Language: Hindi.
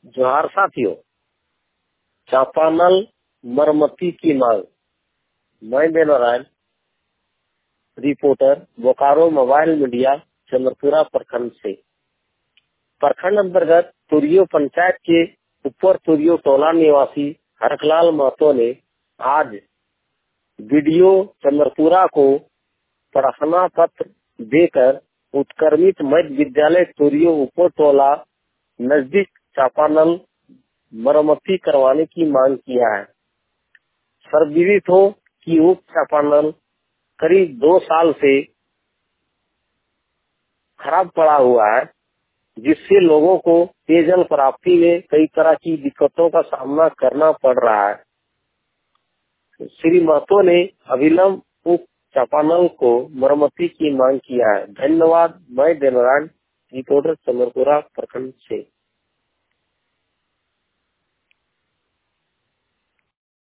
जोहार साथियों, चापानल मरम्मती की मांग। मैं Devnarayan, reporter, Bokaro mobile media, Chandrapura प्रखंड से। प्रखंड अंतर्गत तुरियो पंचायत के ऊपर तुरियो टोला निवासी हरकलाल महतो ने आज वीडियो चंद्रपुरा को प्रार्थना पत्र देकर उत्क्रमित मध्य विद्यालय तुरियो ऊपर टोला नजदीक चापानल मरम्मती करवाने की मांग किया है। सर्वविदित हो कि उक्त चापानल करीब 2 साल से खराब पड़ा हुआ है, जिससे लोगों को पेयजल प्राप्ति में कई तरह की दिक्कतों का सामना करना पड़ रहा है। श्री महतो ने अविलंब उक्त चापानल को मरम्मती की मांग किया है। धन्यवाद। मैं देवनारायण, रिपोर्टर, चंद्रपुरा प्रखंड से।